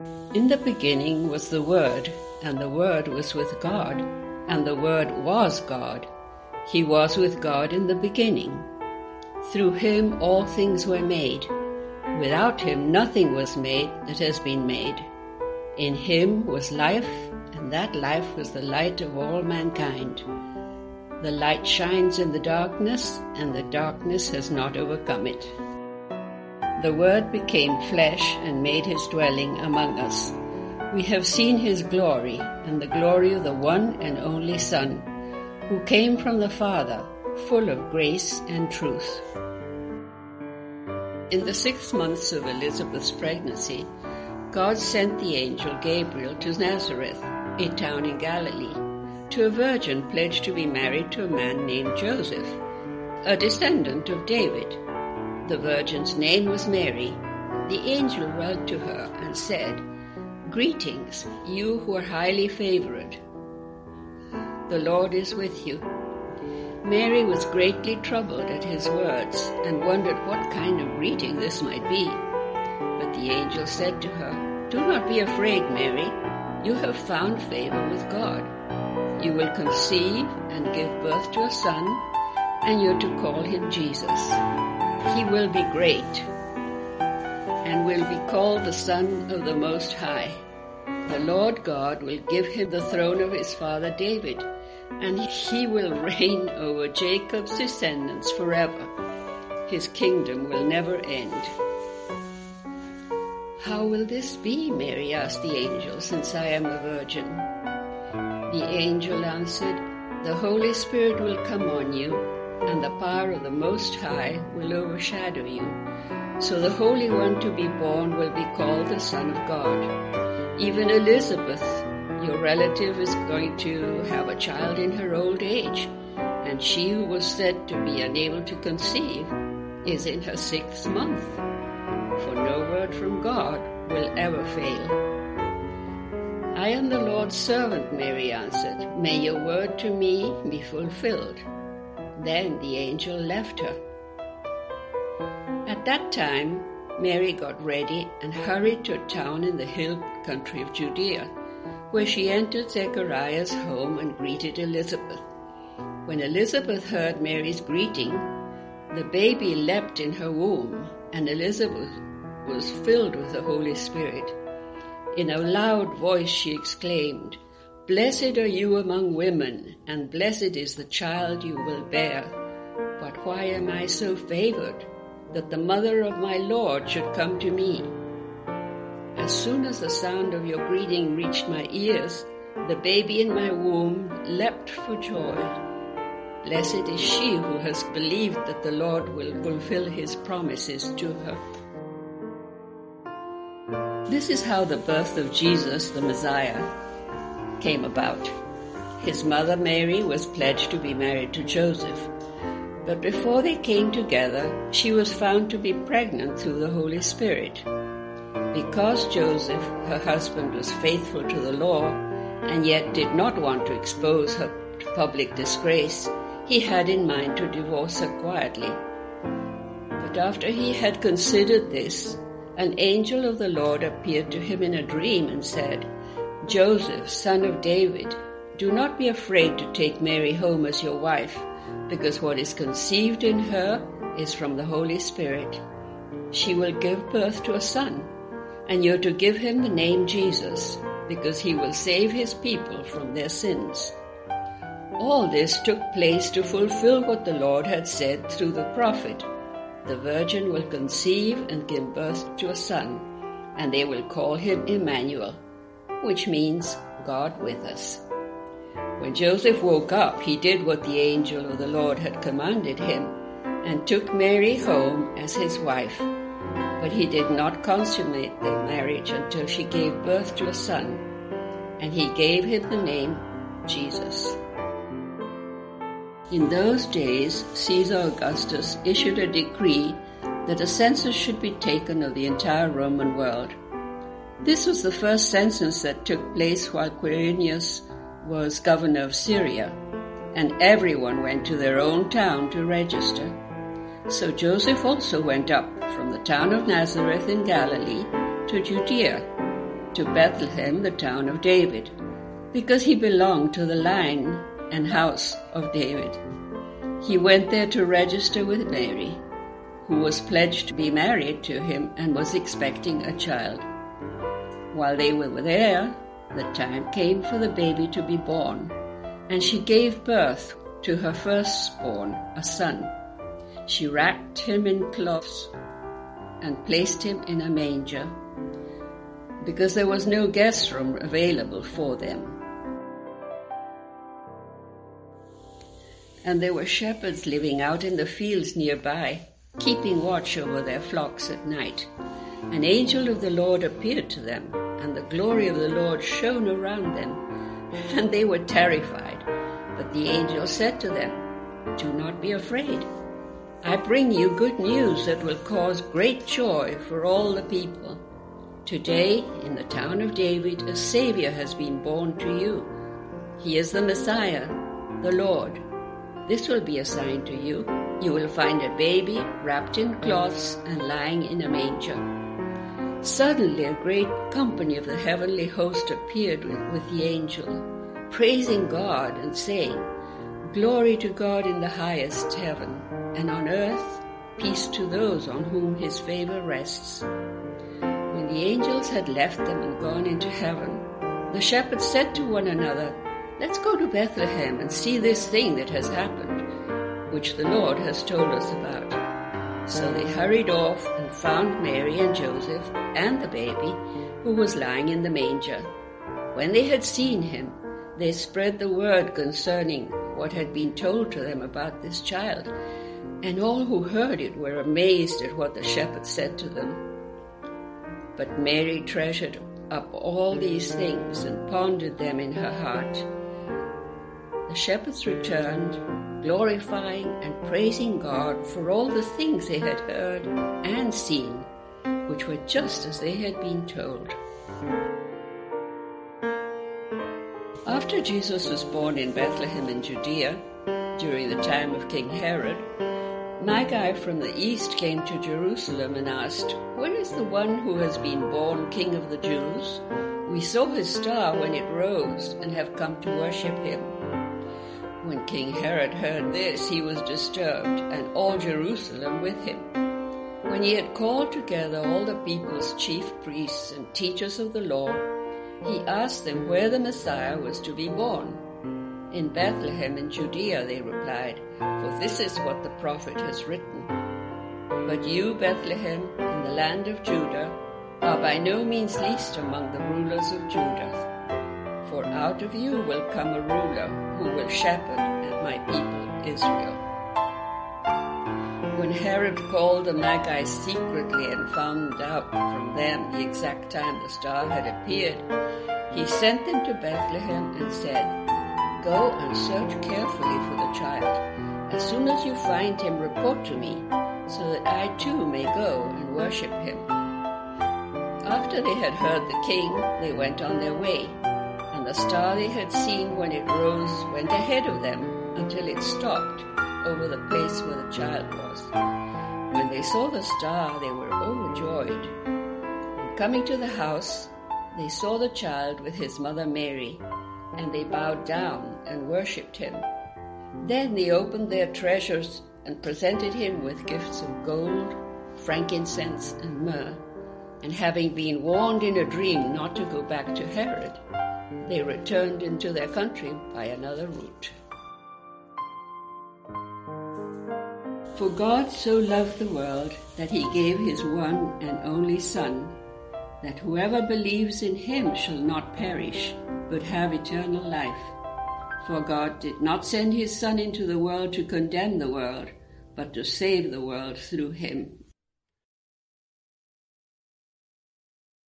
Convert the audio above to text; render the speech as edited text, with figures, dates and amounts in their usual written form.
In the beginning was the Word, and the Word was with God, and the Word was God. He was with God in the beginning. Through him all things were made. Without him nothing was made that has been made. In him was life, and that life was the light of all mankind. The light shines in the darkness, and the darkness has not overcome it. The Word became flesh and made his dwelling among us. We have seen his glory, and the glory of the one and only Son, who came from the Father, full of grace and truth. In the 6 months of Elizabeth's pregnancy, God sent the angel Gabriel to Nazareth, a town in Galilee, to a virgin pledged to be married to a man named Joseph, a descendant of David. The virgin's name was Mary. The angel wrote to her and said, "Greetings, you who are highly favored. The Lord is with you." Mary was greatly troubled at his words and wondered what kind of greeting this might be. But the angel said to her, "Do not be afraid, Mary. You have found favor with God. You will conceive and give birth to a son, and you are to call him Jesus. He will be great and will be called the Son of the Most High. The Lord God will give him the throne of his father David, and he will reign over Jacob's descendants forever. His kingdom will never end." "How will this be?" Mary asked the angel, "since I am a virgin?" The angel answered, "The Holy Spirit will come on you, and the power of the Most High will overshadow you. So the Holy One to be born will be called the Son of God. Even Elizabeth, your relative, is going to have a child in her old age, and she who was said to be unable to conceive is in her 6th month. For no word from God will ever fail." "I am the Lord's servant," Mary answered. "May your word to me be fulfilled." Then the angel left her. At that time, Mary got ready and hurried to a town in the hill country of Judea, where she entered Zechariah's home and greeted Elizabeth. When Elizabeth heard Mary's greeting, the baby leapt in her womb, and Elizabeth was filled with the Holy Spirit. In a loud voice she exclaimed, "Blessed are you among women, and blessed is the child you will bear. But why am I so favored, that the mother of my Lord should come to me? As soon as the sound of your greeting reached my ears, the baby in my womb leapt for joy. Blessed is she who has believed that the Lord will fulfill his promises to her." This is how the birth of Jesus, the Messiah, came about. His mother Mary was pledged to be married to Joseph, but before they came together, she was found to be pregnant through the Holy Spirit. Because Joseph, her husband, was faithful to the law and yet did not want to expose her to public disgrace, he had in mind to divorce her quietly. But after he had considered this, an angel of the Lord appeared to him in a dream and said, "Joseph, son of David, do not be afraid to take Mary home as your wife, because what is conceived in her is from the Holy Spirit. She will give birth to a son, and you are to give him the name Jesus, because he will save his people from their sins." All this took place to fulfill what the Lord had said through the prophet, "The virgin will conceive and give birth to a son, and they will call him Emmanuel," which means God with us. When Joseph woke up, he did what the angel of the Lord had commanded him and took Mary home as his wife. But he did not consummate their marriage until she gave birth to a son, and he gave him the name Jesus. In those days, Caesar Augustus issued a decree that a census should be taken of the entire Roman world. This was the first census that took place while Quirinius was governor of Syria, and everyone went to their own town to register. So Joseph also went up from the town of Nazareth in Galilee to Judea, to Bethlehem, the town of David, because he belonged to the line and house of David. He went there to register with Mary, who was pledged to be married to him and was expecting a child. While they were there, the time came for the baby to be born, and she gave birth to her firstborn, a son. She wrapped him in cloths and placed him in a manger, because there was no guest room available for them. And there were shepherds living out in the fields nearby, keeping watch over their flocks at night. An angel of the Lord appeared to them, and the glory of the Lord shone around them, and they were terrified. But the angel said to them, "Do not be afraid. I bring you good news that will cause great joy for all the people. Today, in the town of David, a Savior has been born to you. He is the Messiah, the Lord. This will be a sign to you. You will find a baby wrapped in cloths and lying in a manger." Suddenly a great company of the heavenly host appeared with the angel, praising God and saying, "Glory to God in the highest heaven, and on earth peace to those on whom his favor rests." When the angels had left them and gone into heaven, the shepherds said to one another, "Let's go to Bethlehem and see this thing that has happened, which the Lord has told us about." So they hurried off and found Mary and Joseph and the baby, who was lying in the manger. When they had seen him, they spread the word concerning what had been told to them about this child, and all who heard it were amazed at what the shepherds said to them. But Mary treasured up all these things and pondered them in her heart. The shepherds returned, glorifying and praising God for all the things they had heard and seen, which were just as they had been told. After Jesus was born in Bethlehem in Judea, during the time of King Herod, Magi from the east came to Jerusalem and asked, "Where is the one who has been born King of the Jews? We saw his star when it rose and have come to worship him." When King Herod heard this, he was disturbed, and all Jerusalem with him. When he had called together all the people's chief priests and teachers of the law, he asked them where the Messiah was to be born. "In Bethlehem in Judea," they replied, "for this is what the prophet has written. But you, Bethlehem, in the land of Judah, are by no means least among the rulers of Judah. For out of you will come a ruler who will shepherd my people Israel." When Herod called the Magi secretly and found out from them the exact time the star had appeared, he sent them to Bethlehem and said, "Go and search carefully for the child. As soon as you find him, report to me, so that I too may go and worship him." After they had heard the king, they went on their way, and the star they had seen when it rose went ahead of them until it stopped over the place where the child was. When they saw the star, they were overjoyed. And coming to the house, they saw the child with his mother Mary, and they bowed down and worshipped him. Then they opened their treasures and presented him with gifts of gold, frankincense, and myrrh. And having been warned in a dream not to go back to Herod, they returned into their country by another route. For God so loved the world that he gave his one and only Son, that whoever believes in him shall not perish, but have eternal life. For God did not send his Son into the world to condemn the world, but to save the world through him.